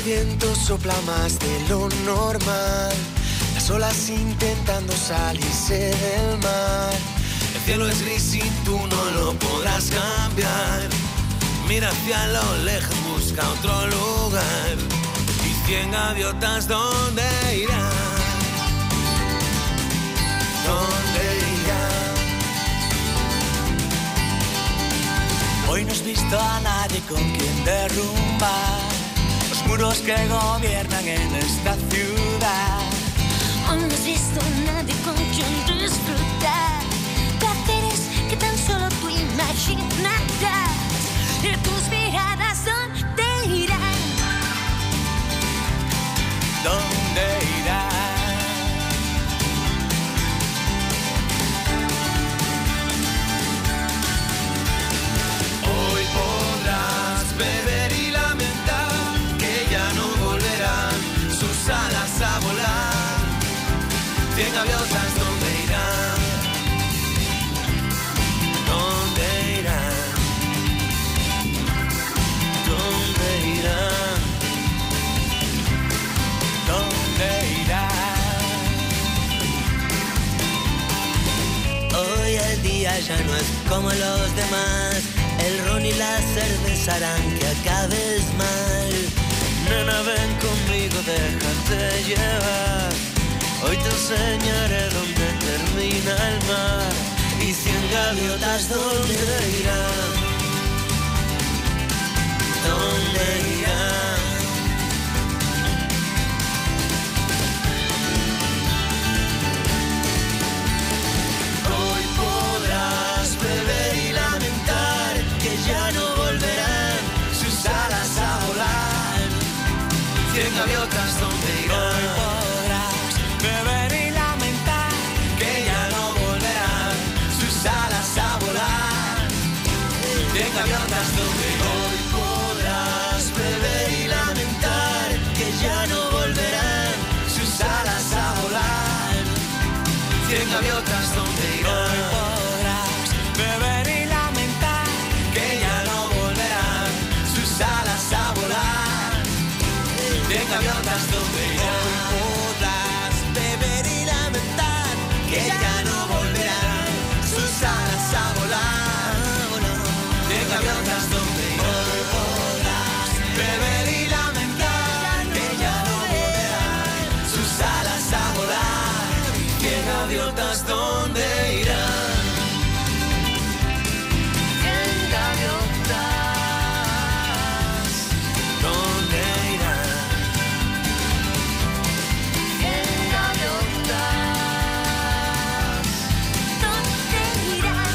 viento sopla más de lo normal. Las olas intentando salirse del mar. El cielo es gris y tú no lo podrás cambiar. Mira hacia lo lejos, busca otro lugar. Y 100 gaviotas, ¿dónde irán? ¿Dónde irán? Hoy no has visto a nadie con quien derrumbar los muros que gobiernan en esta ciudad. Hoy no has visto a nadie con quien disfrutar placeres que tan solo tú imaginarás. Y tus miradas, ¿dónde irán? ¿Dónde irán? Hoy podrás beber y lamentar que ya no volverán sus alas a volar. 100 gaviotas, ¿dónde irán? ¿Dónde irán? ¿Dónde irán? ¿Dónde irán? Hoy el día ya no es como los demás. El ron y la cerveza harán que acabes mal. Nena, ven conmigo, déjate llevar. Hoy te enseñaré dónde termina el mar. Y 100 gaviotas, ¿dónde irán? ¿Dónde irán? Hoy podrás beber y lamentar que ya no volverán sus alas a volar. 100 gaviotas, ¿dónde irán? Hoy podrás beber y lamentar que ya no volverán sus alas a volar. 100 gaviotas, ¿dónde irán? Hoy podrás beber y lamentar que ya no volverán sus alas a volar. 100 gaviotas, ¿dónde irán? Hoy podrás beber y lamentar que ya no volverán sus alas a volar. 100 gaviotas, ¿dónde irán? Hoy podrás beber y lamentar que ya no volverán sus alas a volar. 100 gaviotas, ¿dónde irán? Hoy podrás beber y lamentar que ya no volverán sus alas a volar. 100 gaviotas, ¿dónde irán? 100 gaviotas, ¿dónde irán? 100 gaviotas, ¿Dónde irán?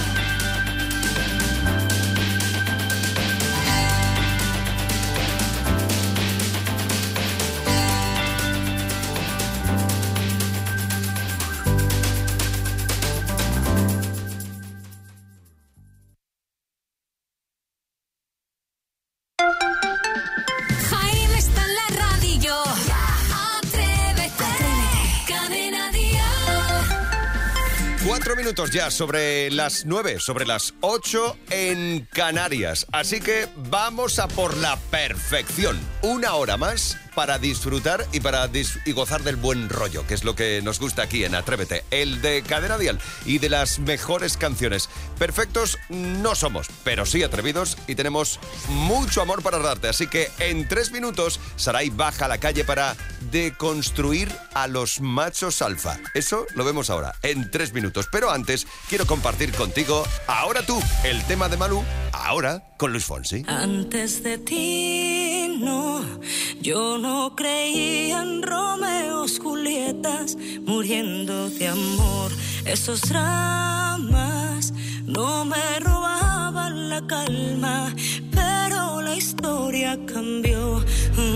Jaime está en la radio. Atrévete. Cadena Dial. 4 minutos ya sobre las 9, sobre las 8 en Canarias. Así que vamos a por la perfección. 1 hora más para disfrutar y gozar del buen rollo, que es lo que nos gusta aquí en Atrévete, el de Cadena Dial y de las mejores canciones. Perfectos no somos, pero sí atrevidos y tenemos mucho amor para darte. Así que en 3 minutos, Saray baja a la calle para deconstruir a los machos alfa. Eso lo vemos ahora, en 3 minutos. Pero antes, quiero compartir contigo, ahora tú, el tema de Malú, ahora con Luis Fonsi. Antes de ti, no, yo no creía en Romeos, Julietas, muriendo de amor. Esos dramas no me robaban la calma, pero la historia cambió.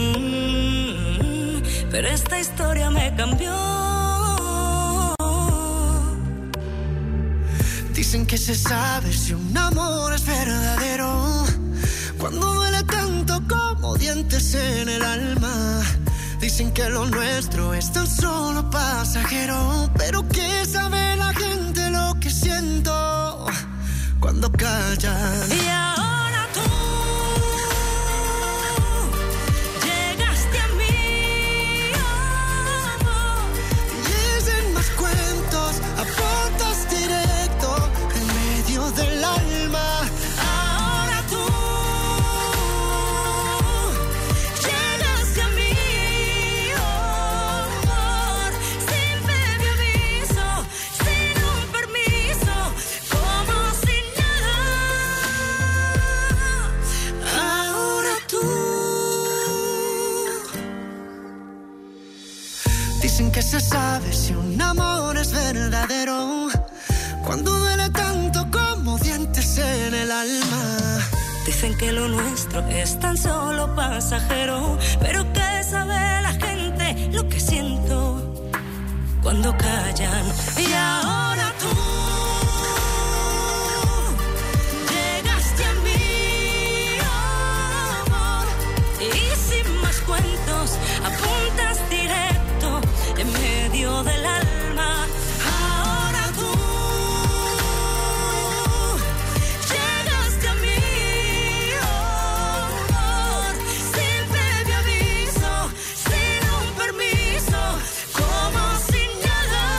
Pero esta historia me cambió. Dicen que se sabe si un amor es verdadero cuando duele tanto como dientes en el alma. Dicen que lo nuestro es tan solo pasajero, pero ¿qué sabe la gente lo que siento cuando callan? Y ahora tú llegaste a verdadero. Cuando duele tanto como dientes en el alma. Dicen que lo nuestro es tan solo pasajero, pero ¿qué sabe la gente lo que siento cuando callan? Y ahora tú llegaste a mí, amor, y sin más cuentos apuntas directo en medio del alma. Ahora tú llegaste a mí, amor, sin previo aviso, sin un permiso, como sin nada.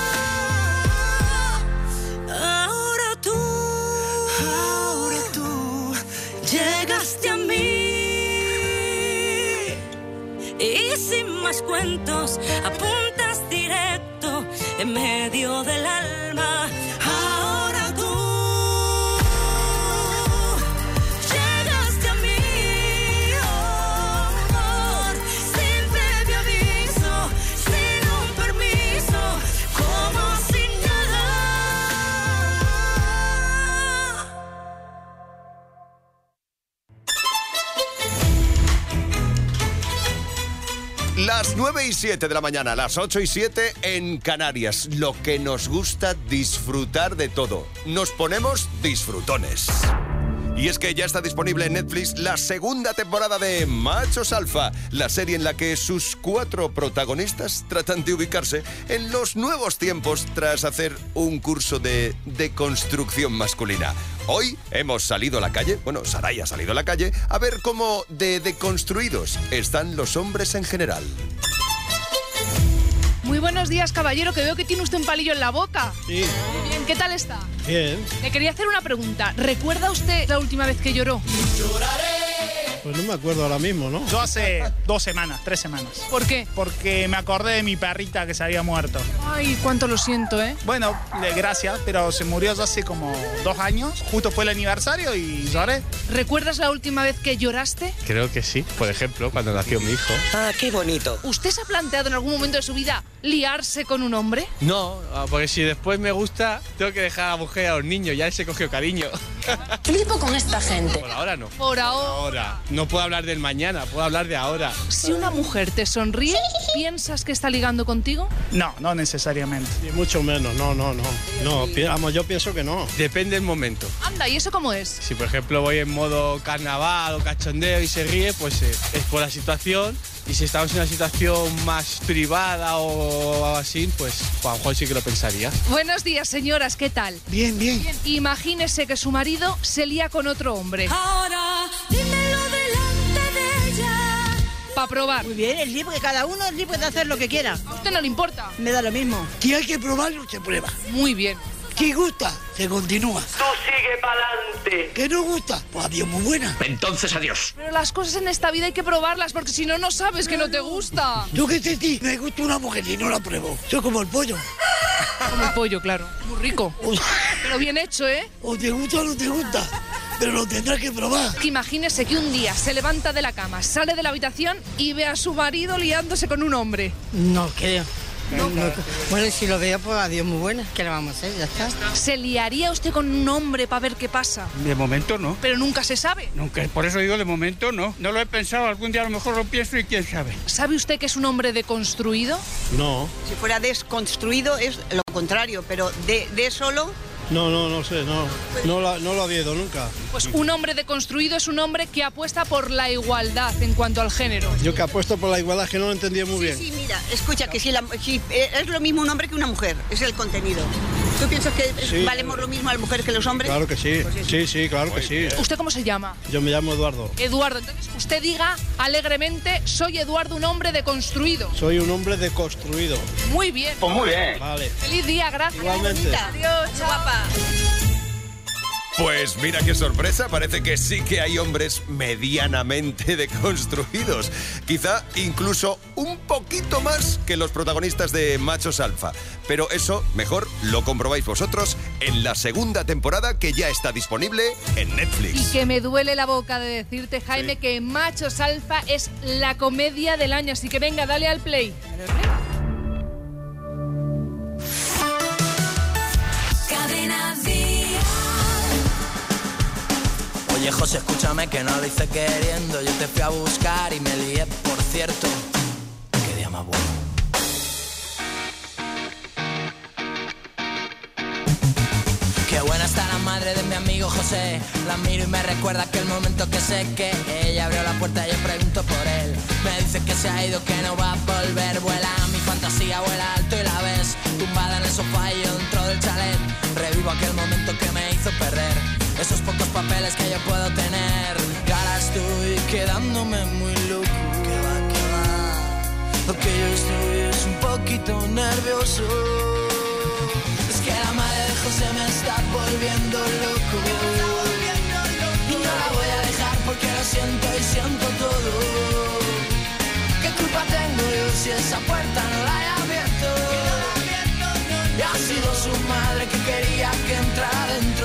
Ahora tú llegaste a mí. Y sin más cuentos, apuntas directo en medio del alma. Ahora tú llegaste a mí, amor, sin previo aviso, sin un permiso, como sin nada. Las 9:07 de la mañana, las 8:07 en Canarias. Lo que nos gusta disfrutar de todo. Nos ponemos disfrutones. Y es que ya está disponible en Netflix la segunda temporada de Machos Alfa, la serie en la que sus 4 protagonistas tratan de ubicarse en los nuevos tiempos tras hacer un curso de deconstrucción masculina. Hoy hemos salido a la calle, bueno, Saray ha salido a la calle, a ver cómo de deconstruidos están los hombres en general. Muy buenos días, caballero, que veo que tiene usted un palillo en la boca. Sí. Muy bien, ¿qué tal está? Bien. Le quería hacer una pregunta. ¿Recuerda usted la última vez que lloró? Pues no me acuerdo ahora mismo, ¿no? Yo hace 2 semanas, 3 semanas. ¿Por qué? Porque me acordé de mi perrita que se había muerto. Ay, cuánto lo siento, ¿eh? Bueno, gracias, pero se murió ya hace como 2 años. Justo fue el aniversario y lloré. ¿Recuerdas la última vez que lloraste? Creo que sí. Por ejemplo, cuando nació mi hijo. Ah, qué bonito. ¿Usted se ha planteado en algún momento de su vida liarse con un hombre? No, porque si después me gusta, tengo que dejar a la mujer y a los niños. Ya se cogió cariño. Flipo con esta gente. Por ahora no. Por ahora. Ahora. No puedo hablar del mañana, puedo hablar de ahora. Si una mujer te sonríe, ¿piensas que está ligando contigo? No, no necesariamente. Ni mucho menos, no. No, vamos, yo pienso que no. Depende del momento. Anda, ¿y eso cómo es? Si por ejemplo voy en modo carnaval o cachondeo y se ríe, pues es por la situación. Y si estamos en una situación más privada o así, pues a lo mejor sí que lo pensaría. Buenos días, señoras, ¿qué tal? Bien, bien. Imagínese que su marido se lía con otro hombre. Ahora dímelo delante de ella. Para probar. Muy bien, es libre, cada uno es libre de hacer lo que quiera. ¿A usted no le importa? Me da lo mismo. Si hay que probarlo, se prueba. Muy bien. Si gusta, se continúa. Tú sigue pa'lante. ¿Que no gusta? Pues adiós, muy buena. Entonces adiós. Pero las cosas en esta vida hay que probarlas, porque si no, no sabes que no te gusta. Yo que sé, ti, me gusta una mujer y no la pruebo. Soy como el pollo. Como el pollo, claro. Muy rico. Pero bien hecho, ¿eh? O te gusta o no te gusta, pero lo tendrás que probar. Imagínese que un día se levanta de la cama, sale de la habitación y ve a su marido liándose con un hombre. No creo. No. Bueno, si lo veo, pues adiós, muy buena. ¿Qué le vamos a hacer? Ya está. ¿Se liaría usted con un hombre para ver qué pasa? De momento no. Pero nunca se sabe. Nunca, por eso digo de momento no. No lo he pensado, algún día a lo mejor lo pienso y quién sabe. ¿Sabe usted que es un hombre deconstruido? No. Si fuera desconstruido es lo contrario, pero de solo... No sé, no lo ha habido nunca. Pues un hombre deconstruido es un hombre que apuesta por la igualdad en cuanto al género. Yo que apuesto por la igualdad que no lo entendía muy bien. Sí, mira, escucha, que si es lo mismo un hombre que una mujer, es el contenido. ¿Tú piensas que Sí. valemos lo mismo las mujeres que los hombres? Claro que sí. Sí, claro que sí. ¿Usted cómo se llama? Yo me llamo Eduardo. Eduardo. Entonces usted diga alegremente, soy Eduardo, un hombre deconstruido. Soy un hombre deconstruido. Muy bien. Pues muy bien. Vale. Feliz día, gracias. Igualmente. Adiós, chao. Guapa. Pues mira qué sorpresa, parece que sí que hay hombres medianamente deconstruidos. Quizá incluso un poquito más que los protagonistas de Machos Alfa. Pero eso, mejor, lo comprobáis vosotros en la segunda temporada que ya está disponible en Netflix. Y que me duele la boca de decirte, Jaime, que Machos Alfa es la comedia del año. Así que venga, dale al play. Oye, José, escúchame que no lo hice queriendo. Yo te fui a buscar y me lié, por cierto. Qué día más bueno. Qué buena está la madre de mi amigo José. La miro y me recuerda aquel momento que sé que ella abrió la puerta y yo pregunto por él. Me dice que se ha ido, que no va a volver. Vuela, mi fantasía vuela alto y la ves tumbada en el sofá y yo dentro del chalet. Revivo aquel momento que me hizo perder esos pocos papeles que yo puedo tener. Y ahora estoy quedándome muy loco. Que va. Lo que yo estoy es un poquito nervioso. Es que la madre de José me está volviendo loco. Y no la voy a dejar porque lo siento y siento todo. ¿Qué culpa tengo yo si esa puerta no la he abierto? Y ha sido su madre que quería que entrara dentro.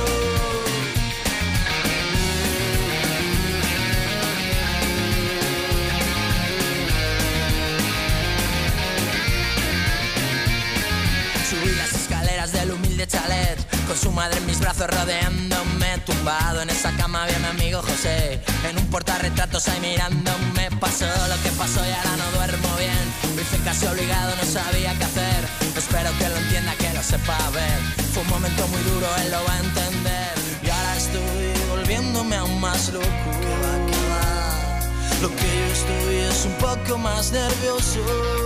Subí las escaleras del humilde chalet, con su madre en mis brazos rodeándome. Tumbado en esa cama había mi amigo José, en un portarretratos ahí mirándome. Pasó lo que pasó y ahora no duermo bien. Lo hice casi obligado, no sabía qué hacer. Espero que lo entienda, que lo sepa ver. Fue un momento muy duro, él lo va a entender. Y ahora estoy volviéndome aún más loco. Que va. Lo que yo estoy es un poco más nervioso.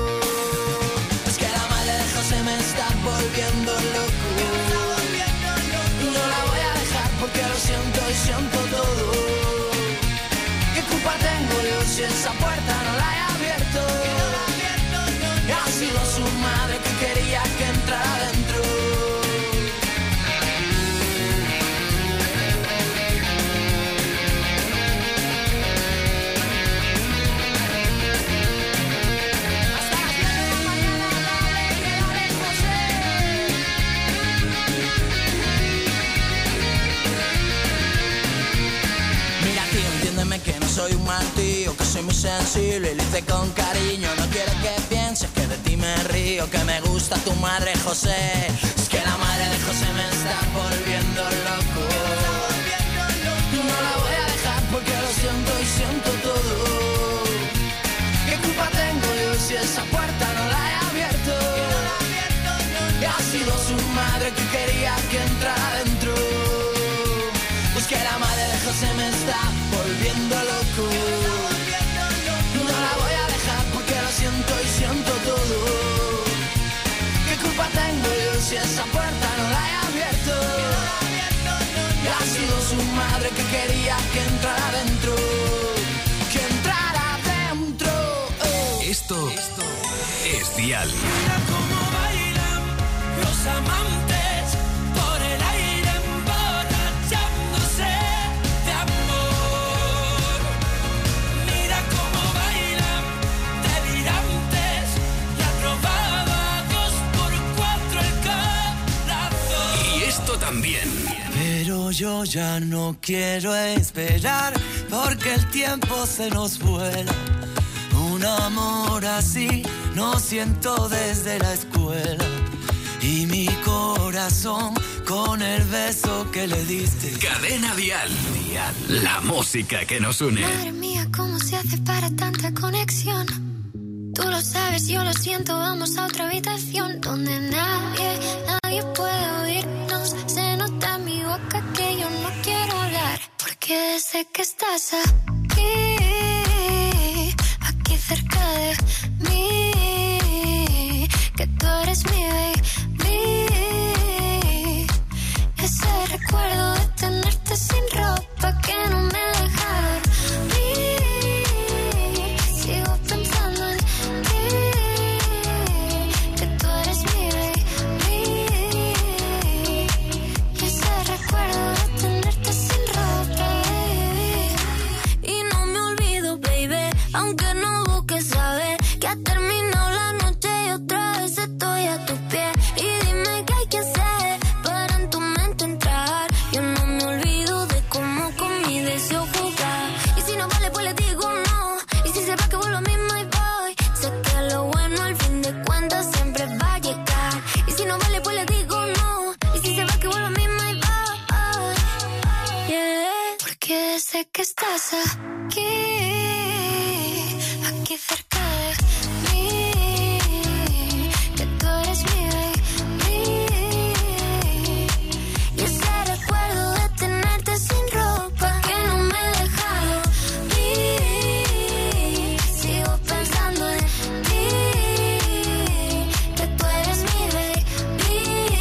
José me está volviendo loco. No la voy a dejar porque lo siento y siento todo. ¿Qué culpa tengo yo si esa puerta no la he abierto? Y ha sido su madre que quería que entrara dentro. Que no soy un mal tío, que soy muy sensible y lo hice con cariño. No quiero que pienses que de ti me río, que me gusta tu madre José. Es que la madre de José me está volviendo loco. No la voy a dejar porque lo siento y siento todo. ¿Qué culpa tengo yo si esa puerta no la he abierto? Y ha sido su madre que quería que entrara dentro. Es que la madre de José me está volviendo loco. No la voy a dejar porque lo siento y siento todo. ¿Qué culpa tengo yo si esa puerta no la he abierto? Y ha sido su madre que quería que entrara dentro. Que entrara dentro. Esto es Dial. Mira cómo bailan los amantes. También. Pero yo ya no quiero esperar porque el tiempo se nos vuela. Un amor así no siento desde la escuela. Y mi corazón con el beso que le diste. Cadena Dial. La música que nos une. Madre mía, ¿cómo se hace para tanta conexión? Tú lo sabes, yo lo siento, vamos a otra habitación donde nadie puede oírnos. Se nota en mi boca que yo no quiero hablar, porque sé que estás aquí cerca de mí, que tú eres mi baby. Ese recuerdo de tenerte sin ropa que no me deja dormir. Sigo pensando en aunque no busques saber que ha terminado la noche y otra vez estoy a tus pies. estás aquí cerca de mí, que tú eres mi baby. Y ese recuerdo de tenerte sin ropa que no me he dejado ir. Sigo pensando en ti, que tú eres mi baby.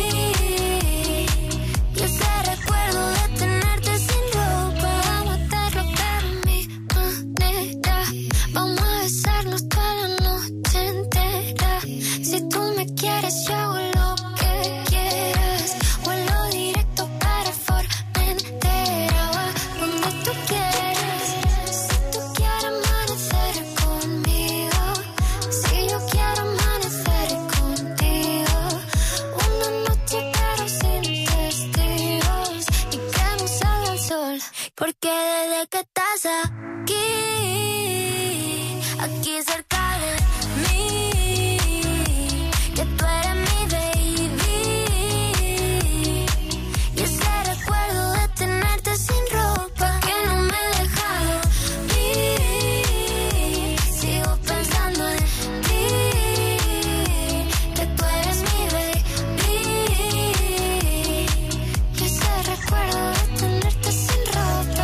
Y ese recuerdo de tenerte sin ropa, vamos a estarlo pero a mi manera. Vamos a besarnos toda la noche entera. Si tú me quieres, yo hago lo que quieras. Vuelo directo para Formentera, va donde tú quieras. Si tú quieres amanecer conmigo, si yo quiero amanecer contigo, una noche pero sin testigos y que no salga el sol, porque desde que estás aquí cerca de mí, que tú eres mi baby. Y ese recuerdo de tenerte sin ropa que no me he dejado ir. Sigo pensando en ti, que tú eres mi baby. Y ese recuerdo de tenerte sin ropa,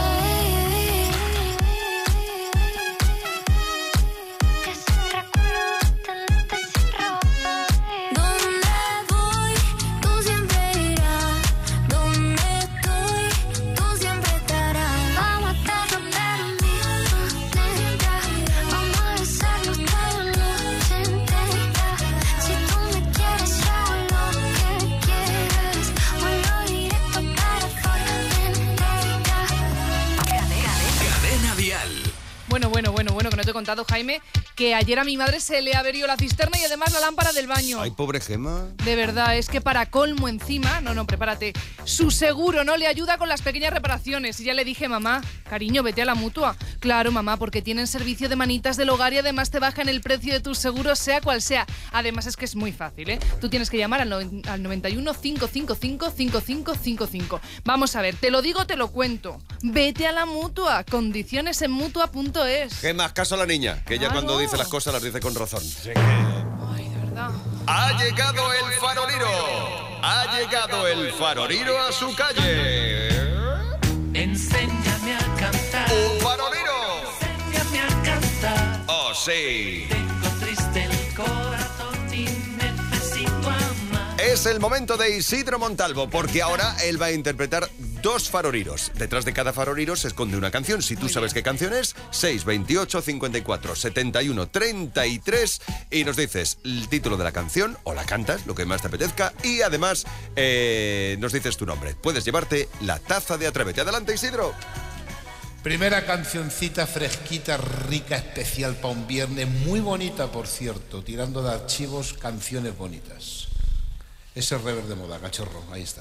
donde voy, tú siempre irás. Donde estoy, tú siempre estarás. Vamos a estarlo pero a mi manera. Vamos a besarnos toda la noche entera. Si tú me quieres, yo hago lo que quieras. Vuelo directo para Formentera. Cadena Dial. Bueno, que no te he contado, Jaime, que ayer a mi madre se le averió la cisterna y además la lámpara del baño. Ay, pobre Gema. De verdad, es que para colmo encima, no, prepárate, su seguro no le ayuda con las pequeñas reparaciones. Y ya le dije, mamá, cariño, vete a la Mutua. Claro, mamá, porque tienen servicio de manitas del hogar y además te bajan el precio de tus seguros, sea cual sea. Además es que es muy fácil, ¿eh? Tú tienes que llamar al 91 555 5555. Vamos a ver, te lo digo, te lo cuento. Vete a la Mutua, condiciones en Mutua.es. Gema, caso a la niña, que ella cuando dice las cosas las dice con razón. Ay, de verdad. Ha llegado el faroliro. Ha llegado el faroliro a su calle. Enséñame a cantar. ¡Un faroliro! Enséñame a cantar. ¡Oh, sí! Tengo triste el corazón y necesito amar. Es el momento de Isidro Montalvo, porque ahora él va a interpretar dos faroriros. Detrás de cada faroriro se esconde una canción. Si tú sabes qué canción es, 628 54 71 33 y nos dices el título de la canción o la cantas, lo que más te apetezca, y además nos dices tu nombre. Puedes llevarte la taza de Atrévete. Adelante, Isidro. Primera cancioncita fresquita, rica, especial para un viernes, muy bonita, por cierto, tirando de archivos, canciones bonitas. Ese rever de moda, cachorro, ahí está.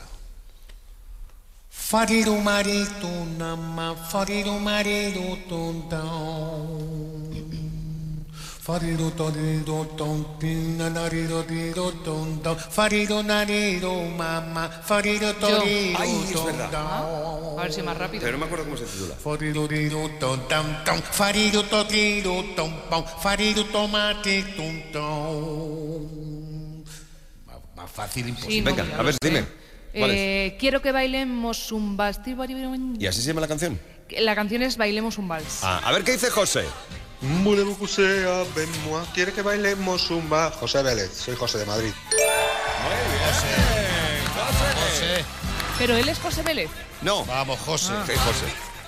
Fariru maritu nama, fariru mariru tundown. Fariru toriru tontin, nariru tiru tundown. Fariru nariru mama, fariru toriru tundown. A ver si más rápido. Pero no me acuerdo cómo se titula. Fariru tiru tundown, fariru toriru tundown, fariru tomate tundown. Más fácil imposible. Sí, no, venga, ya a ver, lo sé. dime. ¿Cuál es? Quiero que bailemos un vals. ¿Y así se llama la canción? La canción es Bailemos un vals. Ah, a ver qué dice José. ¿Quiere que bailemos zumba? José Vélez, soy José de Madrid. José. ¿Pero él es José Vélez? No. Vamos, José. Ah. Sí, José.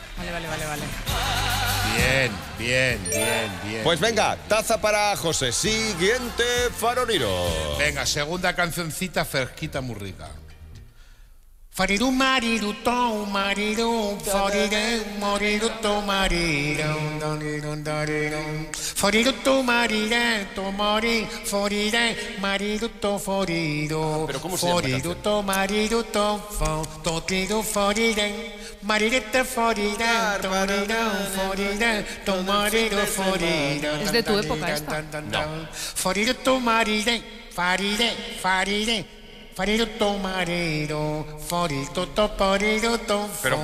Vale. Bien. Pues venga, taza para José. Siguiente faroliro. Venga, segunda cancioncita fresquita, muy rica. Fariru mariru to mariru, farire mariru to mariru, dariru dariru. Fariru to marire to mari, farire mariru to fariru. ¿Pero cómo se llama la Fariru to mariru to fo, to tiru farire. Marire te farire, to mariru farire, to mariru farire. Es de tu época esta. Fariru to marire, farire. Farero marero, forito toporero to. Pero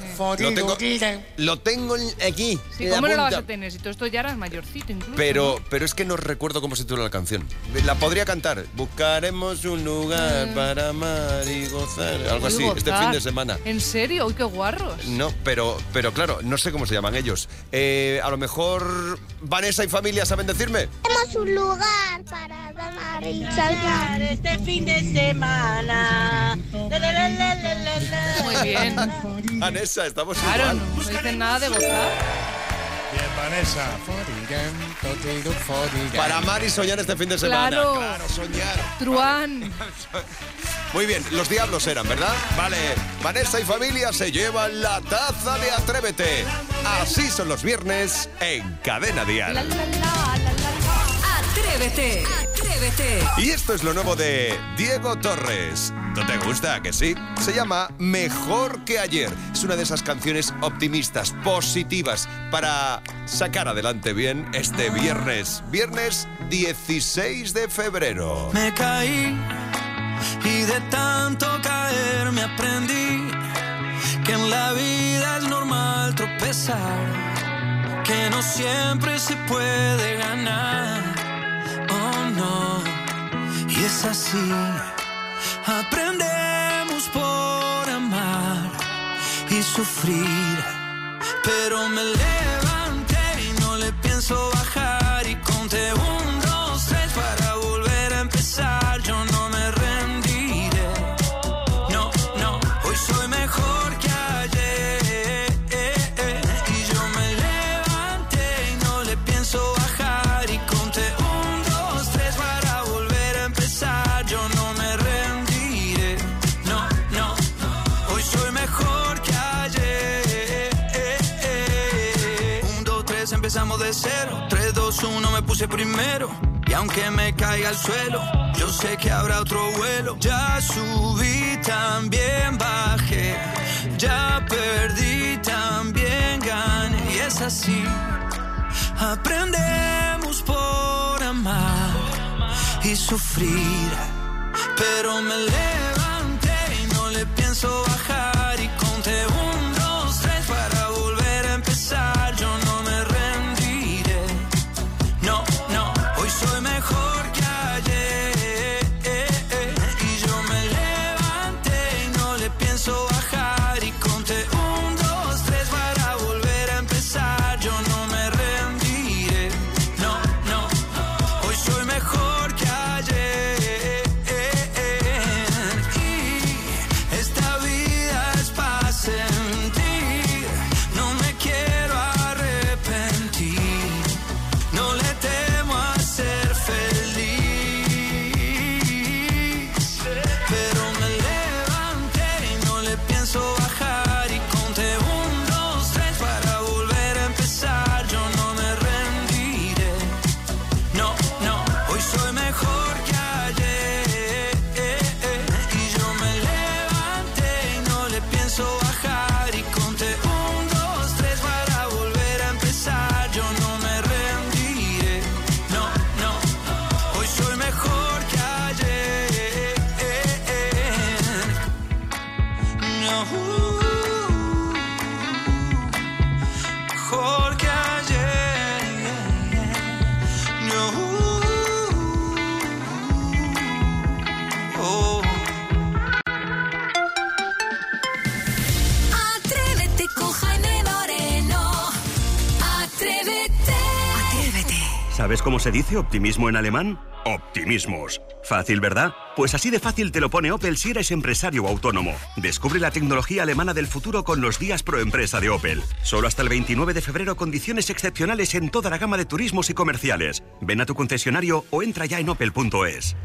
lo tengo aquí. Sí, ¿cómo no lo vas a tener? Si todo esto ya eras mayorcito incluso. Pero es que no recuerdo cómo se titula la canción. La podría cantar. Buscaremos un lugar para amar y gozar. Algo así, este fin de semana. ¿En serio? ¡Uy, qué guarros! No, pero claro, no sé cómo se llaman ellos. A lo mejor Vanessa y familia saben decirme. Tenemos un lugar para amar y salvar este fin de semana. Muy bien. Vanessa, estamos claro, igual. no dicen nada de gozar. Bien, Vanessa. Para amar y soñar este fin de semana. Claro, soñar. Truán. Muy bien, los diablos eran, ¿verdad? Vale, Vanessa y familia se llevan la taza de Atrévete. Así son los viernes en Cadena Dial. Atrévete, atrévete. Y esto es lo nuevo de Diego Torres. ¿No te gusta, que sí? Se llama Mejor que ayer. Es una de esas canciones optimistas, positivas, para sacar adelante bien este viernes. Viernes 16 de febrero. Me caí y de tanto caer me aprendí que en la vida es normal tropezar, que no siempre se puede ganar. Oh no, y es así. Aprendemos por amar y sufrir, pero me levanté y no le pienso bajar y conté 1, 2, 3 para volver a empezar. Yo no me rendiré, no, no, hoy soy mejor que ayer y yo me levanté y no le pienso bajar y conté 1, 2, 3 para volver a empezar. Yo no me rendiré, no, no, hoy soy mejor que ayer. 1, 2, 3 empezamos de cero, 3, 2, 1 me puse primero. Y aunque me caiga al suelo, yo sé que habrá otro vuelo. Ya subí, también bajé. Ya perdí, también gané. Y es así. Aprendemos por amar y sufrir. Pero me levanté y no le pienso bajar. Y conté 1, 2, 3 para volver a empezar. Yo no me rendiré. No, no. Hoy soy mejor que ayer y yo me levanté y no le pienso bajar y conté 1, 2, 3 para volver a empezar. Yo no me rendiré, no, no, hoy soy mejor que ayer y esta vida es para sentir, no me quiero arrepentir, no le temo a ser feliz, pero me levanté y no le pienso bajar y conté 1, 2, 3 para volver a empezar. Yo no me rendiré, no, no, hoy soy mejor que ayer y yo me levanté y no le pienso bajar y conté 1, 2, 3 para volver a empezar. Yo no me rendiré, no, no, hoy soy mejor que ayer. No, mejor que ayer. No, oh. Atrévete con Jaime Moreno. Atrévete. Atrévete. ¿Sabes cómo se dice optimismo en alemán? Optimismos. Fácil, ¿verdad? Pues así de fácil te lo pone Opel si eres empresario o autónomo. Descubre la tecnología alemana del futuro con los días pro empresa de Opel. Solo hasta el 29 de febrero condiciones excepcionales en toda la gama de turismos y comerciales. Ven a tu concesionario o entra ya en opel.es.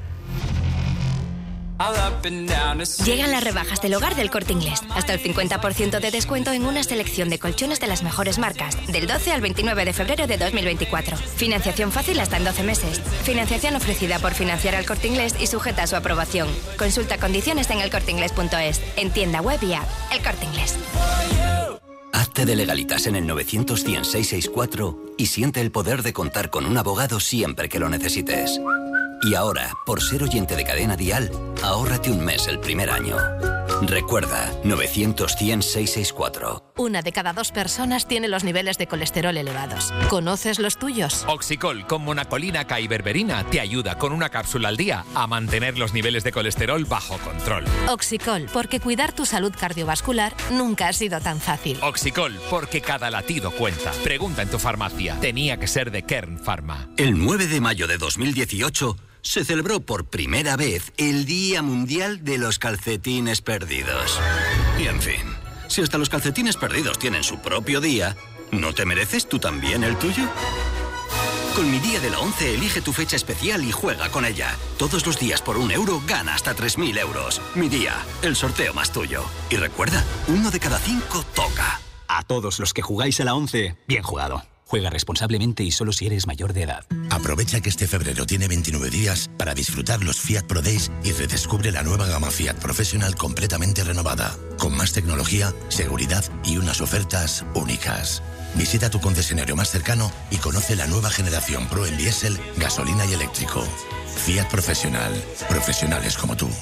Llegan las rebajas del hogar del Corte Inglés. Hasta el 50% de descuento en una selección de colchones de las mejores marcas. Del 12 al 29 de febrero de 2024. Financiación fácil hasta en 12 meses. Financiación ofrecida por Financiar al Corte Inglés y sujeta a su aprobación. Consulta condiciones en elcorteinglés.es. En tienda web y app. El Corte Inglés. Hazte de Legalitas en el 900-100-664 y siente el poder de contar con un abogado siempre que lo necesites. Y ahora, por ser oyente de Cadena Dial, ahórrate un mes el primer año. Recuerda, 900-100-664. 1 de cada 2 personas tiene los niveles de colesterol elevados. ¿Conoces los tuyos? Oxicol con monacolina K y berberina te ayuda con una cápsula al día a mantener los niveles de colesterol bajo control. Oxicol, porque cuidar tu salud cardiovascular nunca ha sido tan fácil. Oxicol, porque cada latido cuenta. Pregunta en tu farmacia. Tenía que ser de Kern Pharma. El 9 de mayo de 2018... se celebró por primera vez el Día Mundial de los Calcetines Perdidos. Y en fin, si hasta los calcetines perdidos tienen su propio día, ¿no te mereces tú también el tuyo? Con Mi Día de la 11 elige tu fecha especial y juega con ella. Todos los días por €1 gana hasta 3.000 euros. Mi Día, el sorteo más tuyo. Y recuerda, 1 de cada 5 toca. A todos los que jugáis a la 11, bien jugado. Juega responsablemente y solo si eres mayor de edad. Aprovecha que este febrero tiene 29 días para disfrutar los Fiat Pro Days y redescubre la nueva gama Fiat Professional completamente renovada, con más tecnología, seguridad y unas ofertas únicas. Visita tu concesionario más cercano y conoce la nueva generación Pro en diésel, gasolina y eléctrico. Fiat Professional. Profesionales como tú.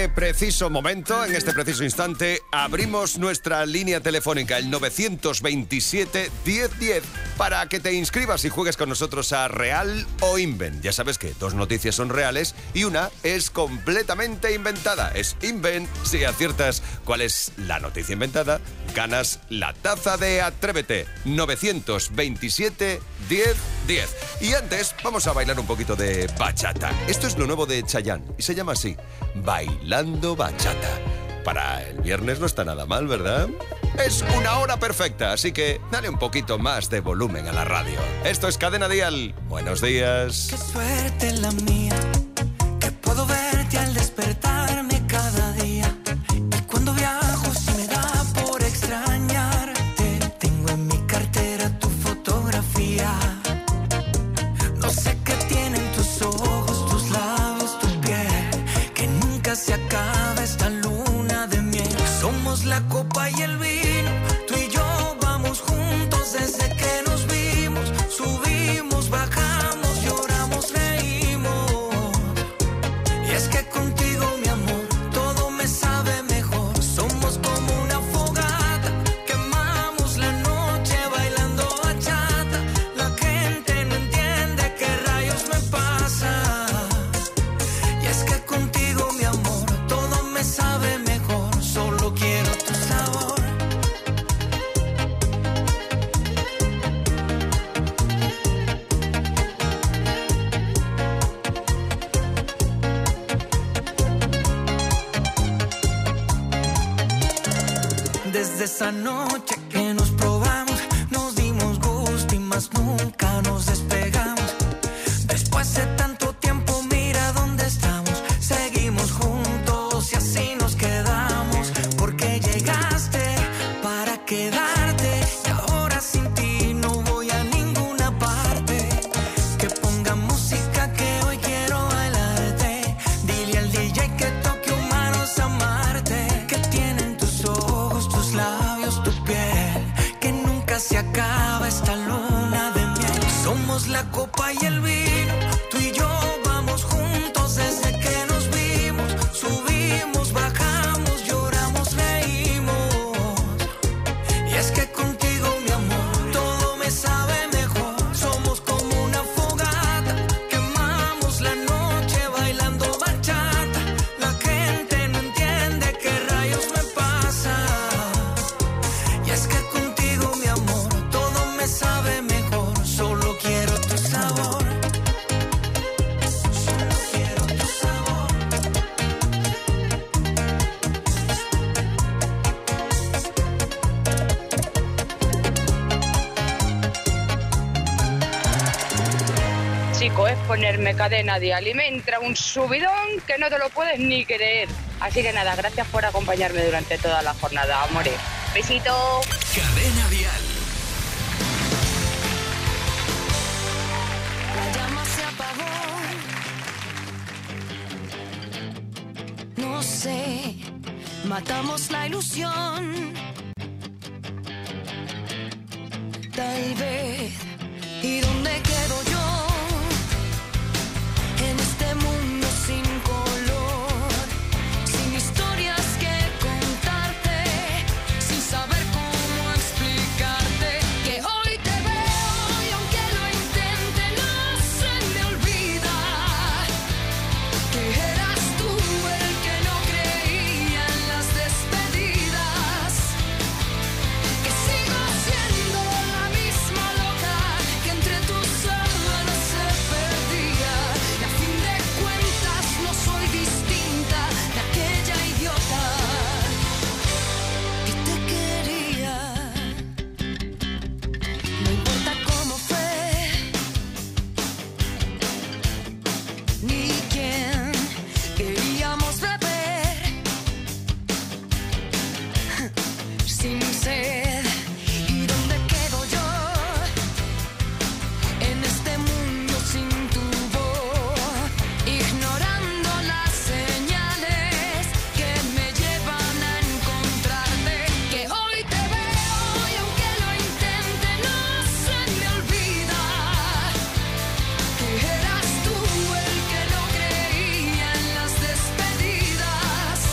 preciso momento, en este preciso instante, abrimos nuestra línea telefónica, el 927-1010, para que te inscribas y juegues con nosotros a Real o Invent. Ya sabes que 2 noticias son reales y una es completamente inventada. Es Invent. Si aciertas cuál es la noticia inventada, ganas la taza de Atrévete. 927-1010. Y antes, vamos a bailar un poquito de bachata. Esto es lo nuevo de Chayanne y se llama así, Bailando Bachata. Para el viernes no está nada mal, ¿verdad? Es una hora perfecta, así que dale un poquito más de volumen a la radio. Esto es Cadena Dial. Buenos días. Qué suerte la mía, que puedo verte al despertarme cada día. Y cuando viajo si me da por extrañarte. Tengo en mi cartera tu fotografía. No sé qué tienen tus ojos, tus labios, tu piel, que nunca se acaba esta luna de miel. Somos la copa y el vino, tú y yo vamos juntos desde que nos vimos. Subimos, bajamos, lloramos, reímos. Y es que contigo, mi amor, todo me sabe mejor. Somos como una fogata, quemamos la noche bailando bachata. La gente no entiende qué rayos me pasa. Y es que contigo, mi amor, todo me sabe mejor. Solo quiero tu sabor. Desde esa noche que nos probamos, nos dimos gusto y más nunca nos despegamos. Después de tanto tiempo, mira dónde estamos. Seguimos juntos y así nos quedamos. Porque llegaste para quedarte y ahora sin ti no voy a ninguna parte. Que ponga música que hoy quiero bailarte. Dile al DJ que toque humanos amarte. Que tienen tus ojos, tus labios, tu piel, que nunca se acaba esta luna de miel. Somos la copa y el vino, tú y yo vamos juntos desde que nos vimos. Subimos, bajamos, lloramos, reímos. Y es que contigo, mi amor, todo me sabe mejor. Somos como una fogata, quemamos la noche bailando bachata. La gente no entiende qué rayos me pasa. Y es que contigo, mi amor, todo me sabe mejor. Solo quiero tu sabor. Solo quiero tu sabor. Chico, es ponerme Cadena Dial y me entra un subidón que no te lo puedes ni creer. Así que nada, gracias por acompañarme durante toda la jornada, amores. Besito. Cadena Dial. La llama se apagó. No sé, matamos la ilusión. Tal vez. ¿Y dónde quedo yo? En este mundo sin color, sin historias que contarte, sin saber cómo explicarte que hoy te veo y aunque lo intente no se me olvida que eras tú el que no creía en las despedidas, que sigo siendo la misma loca que entre tus sábanas se perdía. Y a fin de cuentas no soy distinta de aquella idiota que te quería. No importa cómo fue, ni quién queríamos beber sin sed. ¿Y dónde quedo yo en este mundo sin tu voz? Ignorando las señales que me llevan a encontrarte. Que hoy te veo y aunque lo intente no se me olvida que eras tú el que no creía en las despedidas,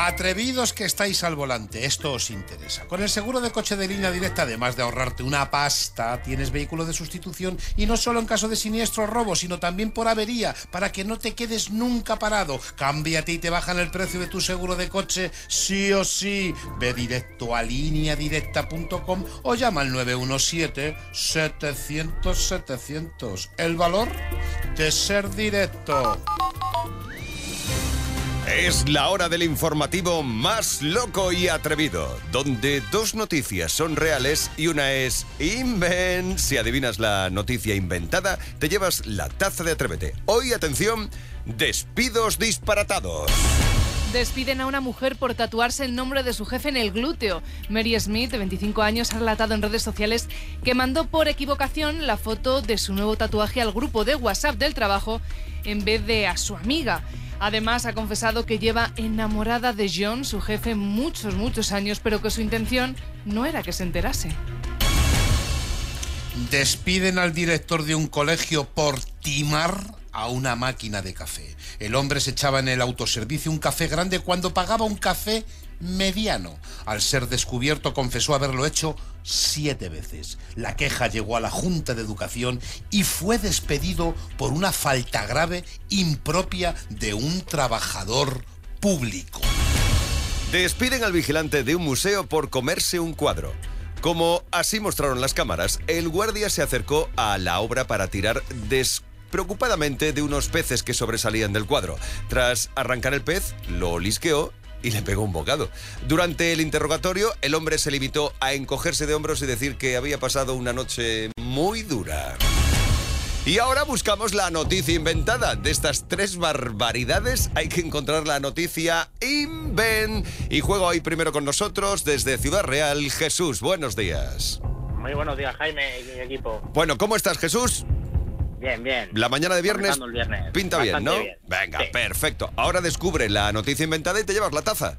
Atrevidos que estáis al volante, esto os interesa. Con el seguro de coche de Línea Directa, además de ahorrarte una pasta, tienes vehículo de sustitución y no solo en caso de siniestro o robo, sino también por avería, para que no te quedes nunca parado. Cámbiate y te bajan el precio de tu seguro de coche sí o sí. Ve directo a lineadirecta.com o llama al 917-700-700. El valor de ser directo. Es la hora del informativo más loco y atrevido, donde dos noticias son reales y una es Si adivinas la noticia inventada, te llevas la taza de Atrévete. Hoy, atención, despidos disparatados. Despiden a una mujer por tatuarse el nombre de su jefe en el glúteo. Mary Smith, de 25 años, ha relatado en redes sociales que mandó por equivocación la foto de su nuevo tatuaje al grupo de WhatsApp del trabajo en vez de a su amiga. Además, ha confesado que lleva enamorada de John, su jefe, muchos años, pero que su intención no era que se enterase. Despiden al director de un colegio por timar a una máquina de café. El hombre se echaba en el autoservicio un café grande cuando pagaba un café mediano. Al ser descubierto, confesó haberlo hecho 7 veces. La queja llegó a la Junta de Educación y fue despedido por una falta grave impropia de un trabajador público. Despiden al vigilante de un museo por comerse un cuadro. Como así mostraron las cámaras, el guardia se acercó a la obra para tirar despreocupadamente de unos peces que sobresalían del cuadro. Tras arrancar el pez, lo olisqueó y le pegó un bocado. Durante el interrogatorio, el hombre se limitó a encogerse de hombros y decir que había pasado una noche muy dura. Y ahora buscamos la noticia inventada. De estas 3 barbaridades hay que encontrar la noticia Invent. Y juega hoy primero con nosotros desde Ciudad Real, Jesús. Buenos días. Muy buenos días, Jaime y equipo. Bueno, ¿cómo estás, Jesús? Bien. La mañana de viernes, el viernes. Pinta bien, ¿no? Bien. Venga, Sí. Perfecto. Ahora descubre la noticia inventada y te llevas la taza.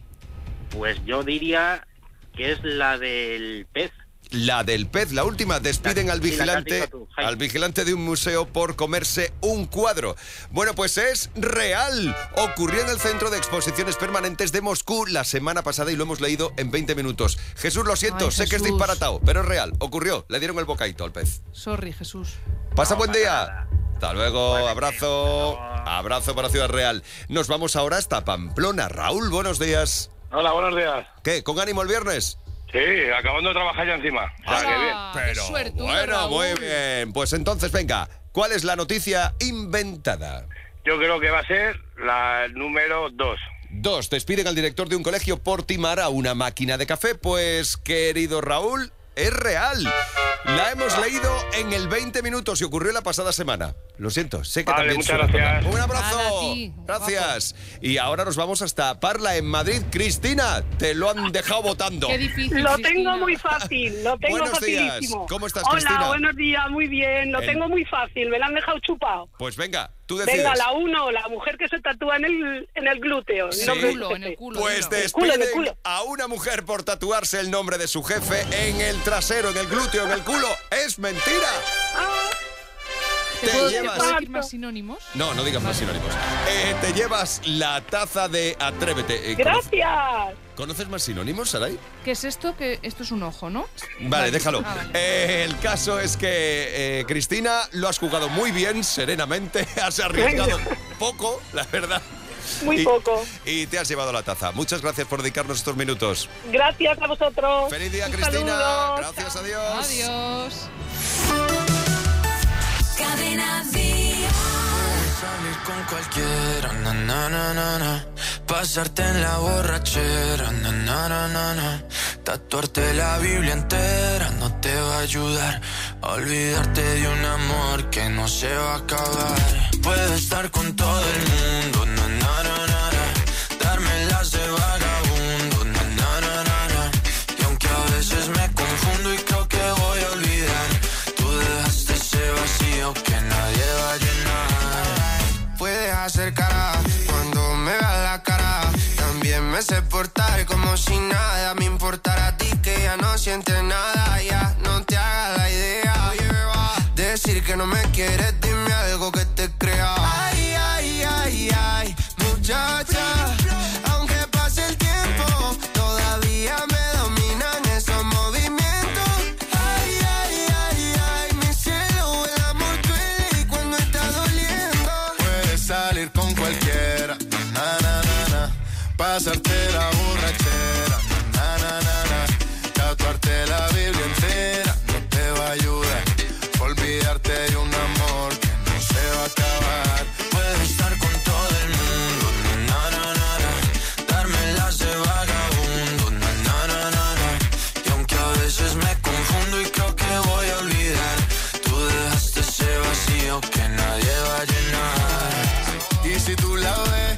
Pues yo diría que es la del pez. La del pez, la última. Despiden al Sí, la que has vigilante, dicho tú, Jaime. al vigilante de un museo por comerse un cuadro. Bueno, pues es real. Ocurrió en el Centro de Exposiciones Permanentes de Moscú la semana pasada y lo hemos leído en 20 minutos. Jesús, lo siento, Ay, sé que es Jesús. disparatado, pero es real. Ocurrió, le dieron el bocadito al pez. Sorry, Jesús. Pasa buen día. Hasta luego, abrazo. Abrazo para Ciudad Real. Nos vamos ahora hasta Pamplona. Raúl, buenos días. Hola, buenos días. ¿Qué? ¿Con ánimo el viernes? Sí, acabando de trabajar ya encima. O sea, que bien. Pero suertudo, bueno, Raúl. muy bien. Pues entonces, venga, ¿cuál es la noticia inventada? Yo creo que va a ser la número 2. 2. Despiden al director de un colegio por timar a una máquina de café. Pues, querido Raúl, es real. La hemos leído en el 20 minutos y ocurrió la pasada semana. Lo siento, sé que Vale, también muchas suena gracias. tocar. Un abrazo. Nada, a ti. Gracias. Y ahora nos vamos hasta Parla, en Madrid. Cristina, te lo han dejado votando. Qué difícil, Lo Cristina. tengo muy fácil, lo tengo Buenos días. facilísimo. ¿Cómo estás, Hola, Cristina? buenos días, muy bien. Lo El- tengo muy fácil, me lo han dejado chupado. Pues venga, tú decides. Venga, la 1, la mujer que se tatúa en el glúteo. Sí. el nombre del En el jefe. culo. Pues En el culo, en el despiden culo. a una mujer por tatuarse el nombre de su jefe en el trasero, en el glúteo, en el culo. ¡Es mentira! ¿Te Te puedo llevas- decir más sinónimos? No, no digas más sinónimos. Te llevas la taza de Atrévete. Gracias. ¿Conoces más sinónimos, Saray? ¿Qué es esto? Que esto es un ojo, ¿no? Vale, déjalo. Ah, vale. El caso es que, Cristina, lo has jugado muy bien, serenamente. Has arriesgado poco, la verdad. Muy poco. Y te has llevado la taza. Muchas gracias por dedicarnos estos minutos. Gracias a vosotros. Feliz día, Un Cristina. saludo. Gracias, adiós. Adiós. Cadena Dial. Salir con cualquiera, na, na, na, na, na. Pasarte en la borrachera, na, na, na, na, na. Tatuarte la Biblia entera no te va a ayudar a olvidarte de un amor que no se va a acabar. Puedes estar con todo el mundo, na, na, na, na, na. Darme las de vagabundo, na, na, na, na, na. Y aunque a veces me confundo y creo que voy a olvidar, tú dejaste ese vacío que nadie va a llenar. Puedes hacer cara cuando me veas la cara. También me sé portar como si nada me importara a ti, que ya no sientes nada. Ya no te hagas la idea. Decir que no me quieres, dime algo que te crea. Ay, ay, ay, ay, muchacha. Aunque pase pasarte la borrachera, na, na, na, na. Tatuarte la Biblia entera no te va a ayudar. Olvidarte de un amor que no se va a acabar. Puedes estar con todo el mundo, na, na, na, na. Darme las de vagabundo, na, na, na, na, na. Y aunque a veces me confundo y creo que voy a olvidar, tú dejaste ese vacío que nadie va a llenar. Y si tú la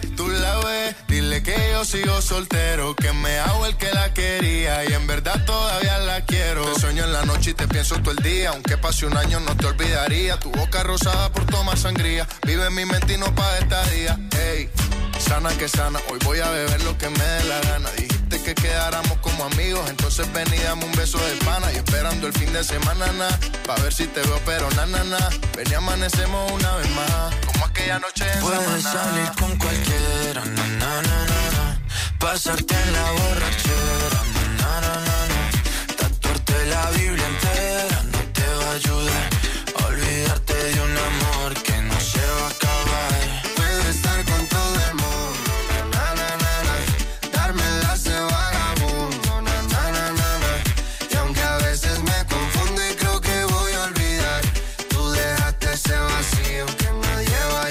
ves, dile que yo sigo soltero, que me hago el que la quería y en verdad todavía la quiero. Te sueño en la noche y te pienso todo el día, aunque pase un año no te olvidaría. Tu boca rosada por tomar sangría, vive en mi mente y no pa' estadía. Ey, sana que sana, hoy voy a beber lo que me dé la gana. Dijiste que quedáramos como amigos, entonces ven y dame un beso de pana. Y esperando el fin de semana, pa' ver si te veo, pero na, na, na. Ven y amanecemos una vez más, como aquella noche en Puedes Samaná. salir con cualquiera, na, na, na, na, na. Pasarte en la borrachera, na, na, na, na, na. Tatuarte la Biblia entera no te va a ayudar. Olvidarte de un amor que no se va a acabar. Puedo estar con todo el mundo, na, na, na, na. Darme las de vagabundo, na, na, na, na, na. Y aunque a veces me confundo y creo que voy a olvidar, tú dejaste ese vacío que nadie va a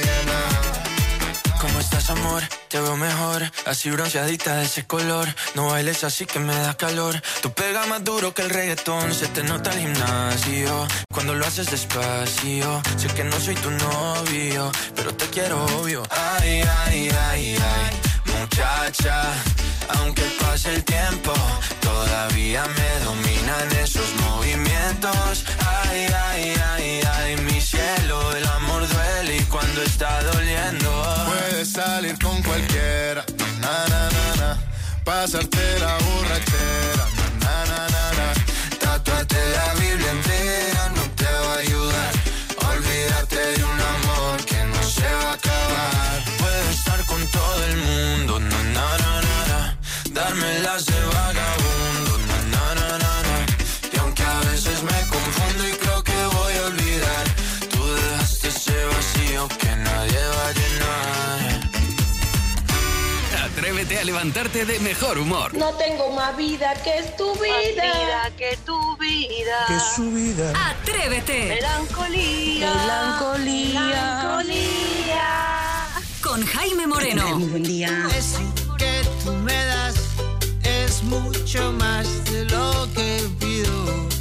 llenar. ¿Cómo estás, amor? Te veo mejor, así bronceadita de ese color. No bailes así que me da calor. Tú pegas más duro que el reggaetón, se te nota el gimnasio cuando lo haces despacio. Sé que no soy tu novio, pero te quiero obvio. Ay, ay, ay, ay, muchacha, aunque pase el tiempo, todavía me dominan esos movimientos. Ay, ay, ay, ay, mi cielo, el amor duele y cuando está doliendo. Puedes salir con cualquiera, na, na, na, na. Pasarte la borrachera, na, na, na, na. Tatuarte la Biblia entera no te va a ayudar. Olvidarte de un amor que no se va a acabar. Puedes estar con todo el mundo, na, na, na, na, na. Darme las de vagabundo, na, na, na, na, na. Y aunque a veces me confundo y creo que voy a olvidar, tú dejaste ese vacío que nadie va a llenar. Atrévete a levantarte de mejor humor. No tengo más vida que tu vida. Más vida que tu vida. Que su vida. Atrévete. Melancolía. Melancolía. Melancolía. Con Jaime Moreno. Muy buen día. Eso que tú me das es mucho más de lo que pido.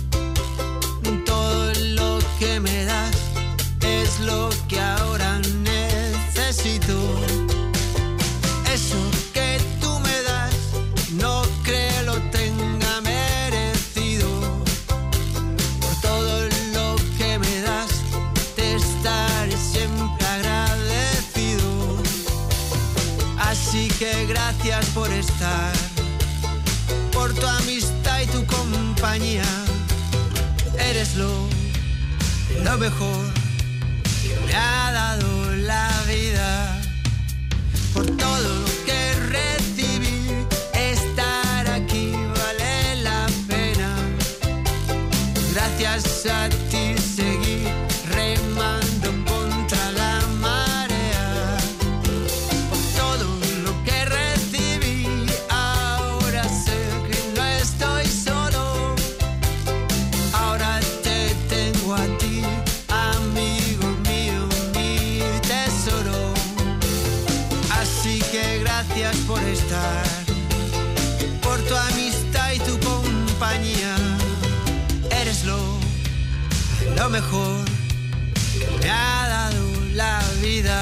Todo lo que me das es lo que ahora necesito. Eso que tú me das no creo lo tenga merecido. Por todo lo que me das te estaré siempre agradecido. Así que gracias por estar, por tu amistad y tu compañía. Eres lo mejor que me ha dado la vida. Por todo lo que recibí, estar aquí vale la pena. Gracias a ti seguí remando contra la marea. Por todo lo que recibí, ahora sé que no estoy solo. Ahora te tengo a ti, amigo mío, mi tesoro. Así que gracias por estar, por tu amistad y tu compañía. Eres lo mejor que me ha dado la vida.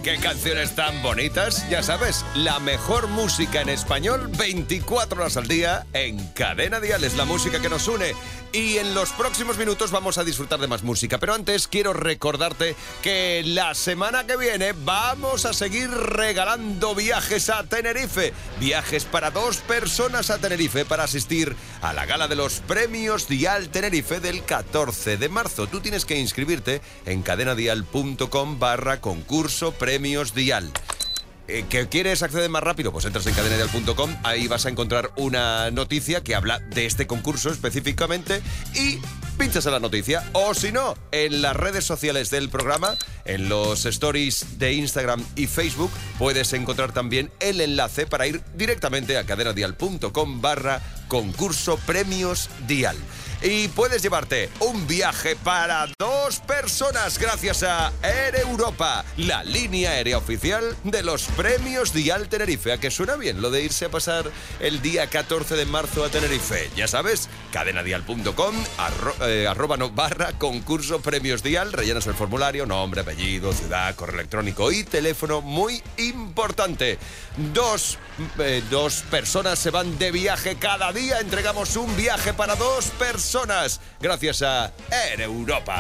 qué canciones tan bonitas. Ya sabes, la mejor música en español 24 horas al día en Cadena Dial. Es la música que nos une. Y en los próximos minutos vamos a disfrutar de más música. Pero antes quiero recordarte que la semana que viene vamos a seguir regalando viajes a Tenerife. Viajes para 2 personas a Tenerife para asistir a la gala de los premios Dial Tenerife del 14 de marzo. Tú tienes que inscribirte en cadenadial.com/concurso premios Dial. ¿Que quieres acceder más rápido? Pues entras en cadenadial.com, ahí vas a encontrar una noticia que habla de este concurso específicamente y pinchas a la noticia. O si no, en las redes sociales del programa, en los stories de Instagram y Facebook, puedes encontrar también el enlace para ir directamente a cadenadial.com/concurso premios Dial. Y puedes llevarte un viaje para 2 personas gracias a Air Europa, la línea aérea oficial de los premios Dial Tenerife. ¿A que suena bien lo de irse a pasar el día 14 de marzo a Tenerife? Ya sabes, cadenadial.com /concurso premios Dial. Rellenas el formulario, nombre, apellido, ciudad, correo electrónico y teléfono. Muy importante. 2 personas se van de viaje cada día. Entregamos un viaje para 2 personas gracias a Air Europa.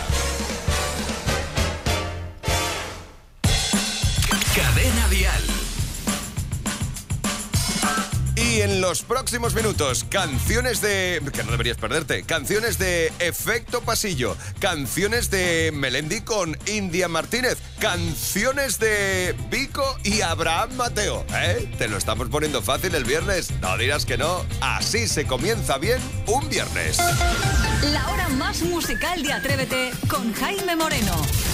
Cadena Dial. Y en los próximos minutos, canciones de... que no deberías perderte. Canciones de Efecto Pasillo. Canciones de Melendi con India Martínez. Canciones de Vico y Abraham Mateo. Te lo estamos poniendo fácil el viernes. No dirás que no. Así se comienza bien un viernes. La hora más musical de Atrévete con Jaime Moreno.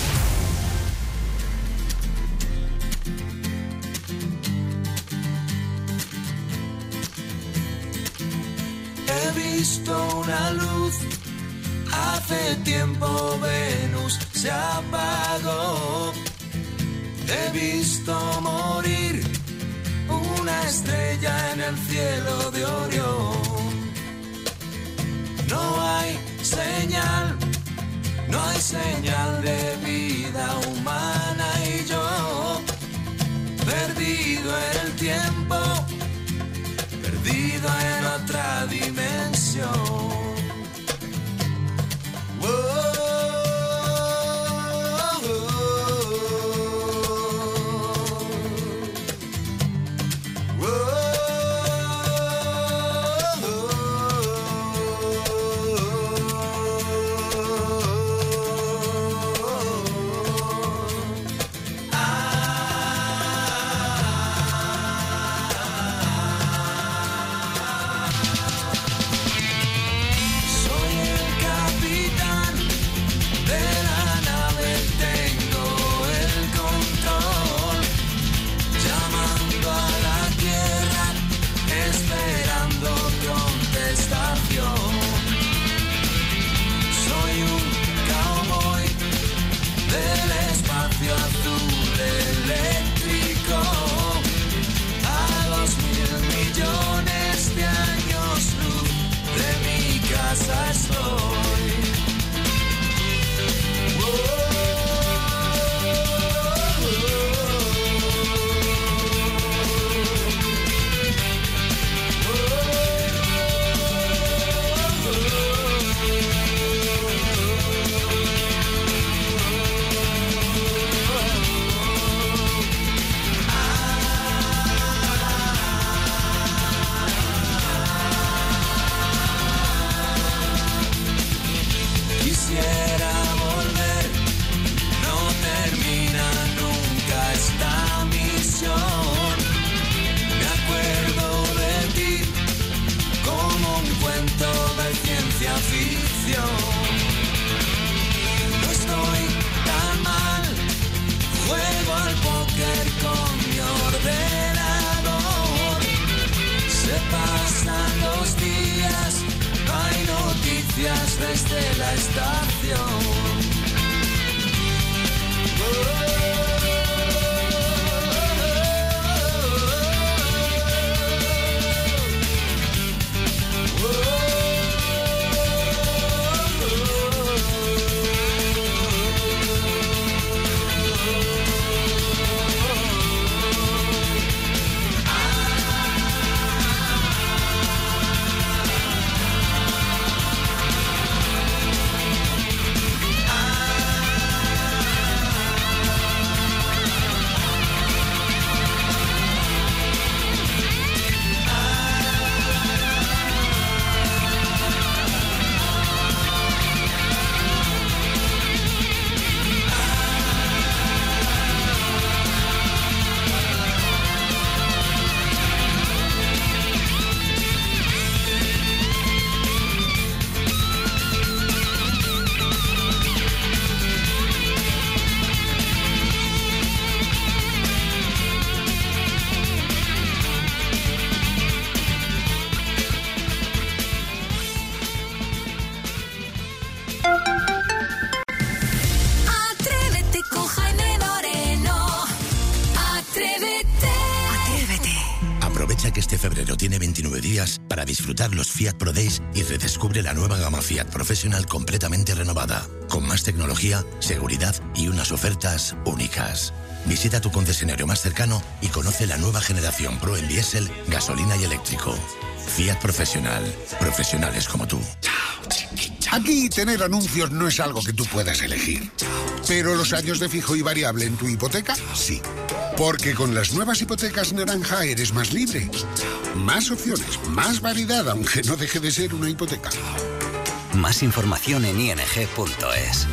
He visto una luz, hace tiempo Venus se apagó. He visto morir una estrella en el cielo de Orión. No hay señal de vida humana y yo, perdido en el tiempo, perdido en otra dimensión. Desde la estación. Este febrero tiene 29 días para disfrutar los Fiat Pro Days y redescubre la nueva gama Fiat Professional completamente renovada, con más tecnología, seguridad y unas ofertas únicas. Visita tu concesionario más cercano y conoce la nueva generación Pro en diésel, gasolina y eléctrico. Fiat Professional. Profesionales como tú. Aquí tener anuncios no es algo que tú puedas elegir. Pero los años de fijo y variable en tu hipoteca, sí. Porque con las nuevas hipotecas naranja eres más libre. Más opciones, más variedad, aunque no deje de ser una hipoteca. Más información en ing.es.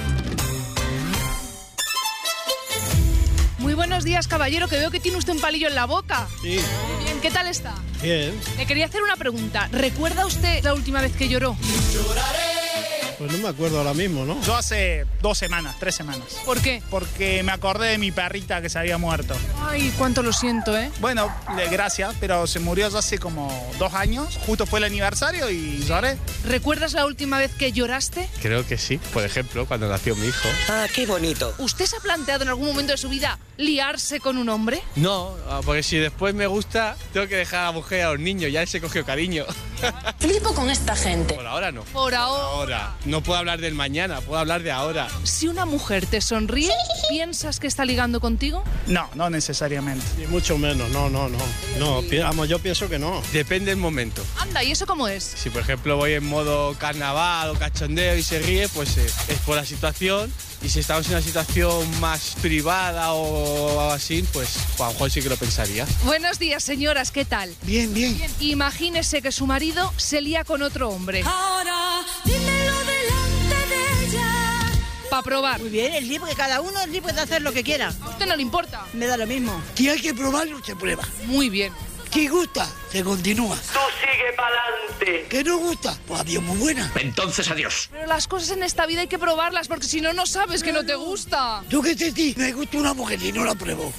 Muy buenos días, caballero, que veo que tiene usted un palillo en la boca. Sí. Bien, ¿qué tal está? Bien. Le quería hacer una pregunta. ¿Recuerda usted la última vez que lloró? Pues no me acuerdo ahora mismo, ¿no? Yo hace 2 semanas, 3 semanas. ¿Por qué? Porque me acordé de mi perrita que se había muerto. Ay, cuánto lo siento, ¿eh? Bueno, gracias, pero se murió ya hace como 2 años. Justo fue el aniversario y lloré. ¿Recuerdas la última vez que lloraste? Creo que sí. Por ejemplo, cuando nació mi hijo. Ah, qué bonito. ¿Usted se ha planteado en algún momento de su vida liarse con un hombre? No, porque si después me gusta, tengo que dejar a la mujer y a los niños. Ya se cogió cariño. Flipo con esta gente. Por ahora no. Por ahora. No puedo hablar del mañana, puedo hablar de ahora. Si una mujer te sonríe, ¿piensas que está ligando contigo? No, no necesariamente. Ni mucho menos, no. Vamos, yo pienso que no. Depende del momento. Anda, ¿y eso cómo es? Si por ejemplo voy en modo carnaval o cachondeo y se ríe, pues es por la situación. Y si estamos en una situación más privada o así, pues a lo mejor sí que lo pensaría. Buenos días, señoras, ¿qué tal? Bien, bien. Imagínese que su marido se lía con otro hombre. Ahora, dímelo delante de ella. Para probar. Muy bien, es libre, cada uno es libre de hacer lo que quiera. ¿A usted no le importa? Me da lo mismo. Si hay que probarlo, se prueba. Muy bien. Si gusta, se continúa. Tú sigue pa'lante. ¿Que no gusta? Pues adiós, muy buena. Entonces adiós. Pero las cosas en esta vida hay que probarlas, porque si no, no sabes que no te gusta. Yo que sé, ti, me gusta una mujer y no la pruebo.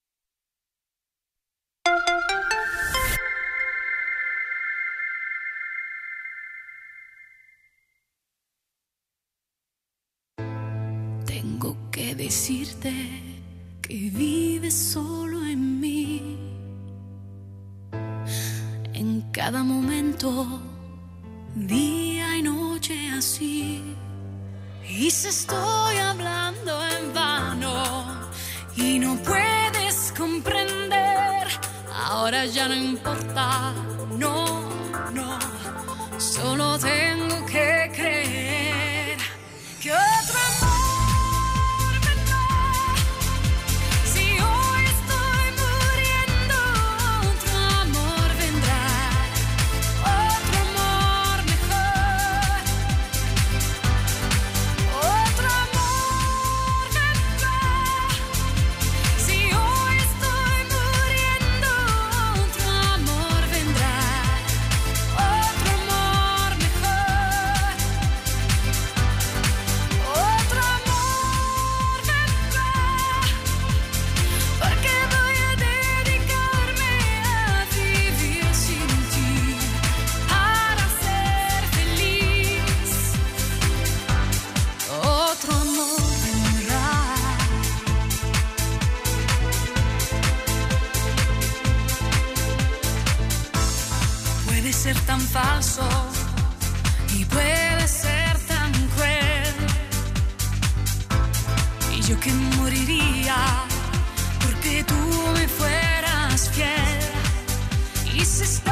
Tengo que decirte que vives solo en mí. En cada momento, día y noche así. Y si estoy hablando en vano y no puedes comprender, ahora ya no importa, no, solo tengo que creer que otro amor vendrá. Si hoy estoy muriendo, otro amor vendrá, otro amor mejor, otro amor vendrá. Si hoy estoy muriendo, otro amor vendrá, otro amor mejor, otro amor vendrá, porque voy a dedicarme a vivir sin ti, para ser feliz. Otro amor vendrá. Puede ser tan falso y puede ser tan cruel, y yo que moriría porque tú me fueras fiel. Y si está